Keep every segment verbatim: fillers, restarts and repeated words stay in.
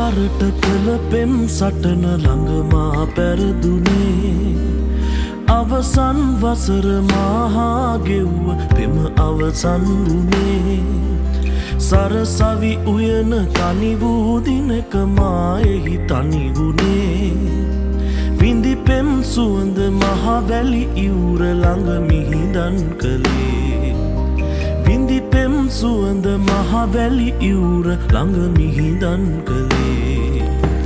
වරට කළ පෙම් සටන ළඟමා පැරදුනේ අවසන් වසර මහා ගෙව්ව පෙම අවසන් වුණේ සරසවි උයන තනි වූ දිනක මා එහි තනි වුණේ විඳි පෙම් සුවඳ මහා වැලි ඉවුර ළඟ මිහිදන් කළේ විඳි පෙම් සුවඳ මහා වැලි ඉවුර ළඟ මිහිදන් කළේ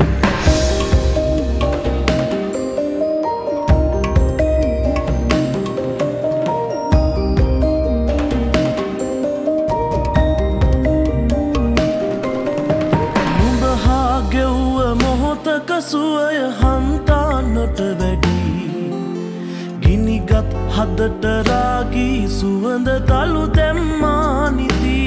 නුඹ හා ගෙව්ව මොහොතක සුවය හන්තානට වැඩි ගිනිගත් හදට රාගී සුවඳ තලු දැම්මා නිති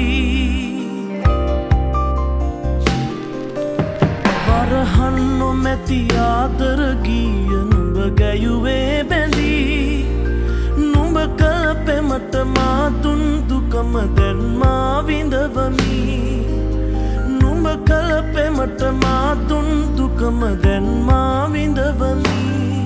වරහන් නොමැති ආදර ගීය නුඹ ගැයුවේ බැඳී නුඹ කළ පෙමට මා දුන් දුකම දැන් මා විඳවමි නුඹ කළ පෙමට මා දුන් දුකම දැන් මා විඳවමි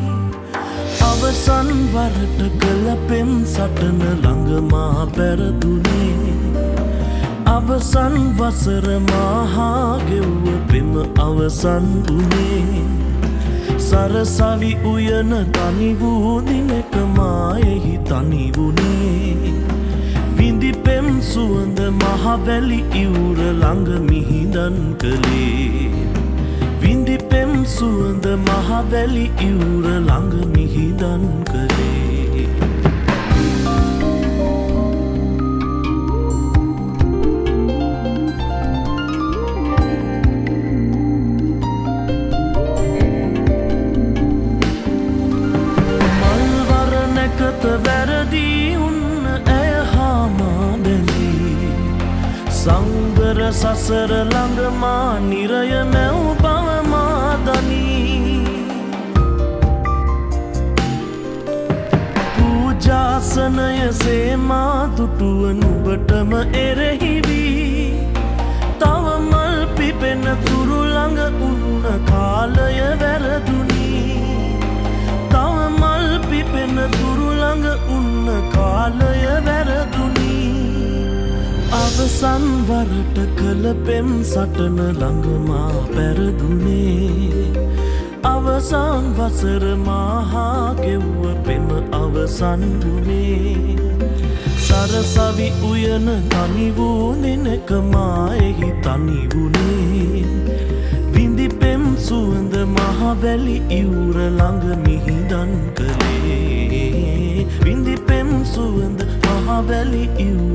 අවසන් වරට කළ පෙම් සටන ළඟමා පැරදුනේ අවසන් වසර මහා ගෙව්ව පෙම අවසන් වුණේ සරසවි උයන තනි වූ දිනක මා එහි තනි වුණේ විඳි පෙම් සුවඳ මහා වැලි ඉවුර ළඟ මිහිදන් කළේ විඳි පෙම් සුවඳ මහා වැලි ඉවුර ළඟ මිහිදන් කළේ මල්වර නැකත වැරදී උන්න ඇය හා මා බැඳී සංවර සසර ළඟ මා නිරය නැව් බව මා දනී පූජාසනය සේමා දුටුව නුඹටම එරෙහිවී තව මල් පිපෙන තුරු ළඟ උන්න කාලය වැරදුනී තව මල් පිපෙන තුරු ළඟ උන්න කාලය වැරදුනී අවසන් වරට කළ පෙම් සටන ළඟමා පැරදුනේ අවසන් වසර මහා ගෙව්ව පෙම අවසන් වුණේ සරසවි උයන තනි වූ දිනක මා එහි තනි වුණේ විඳි පෙම් සුවඳ මහා වැලි ඉවුර ළඟ මිහිදන් කළේ විඳි පෙම් සුවඳ මහා වැලි ඉවුර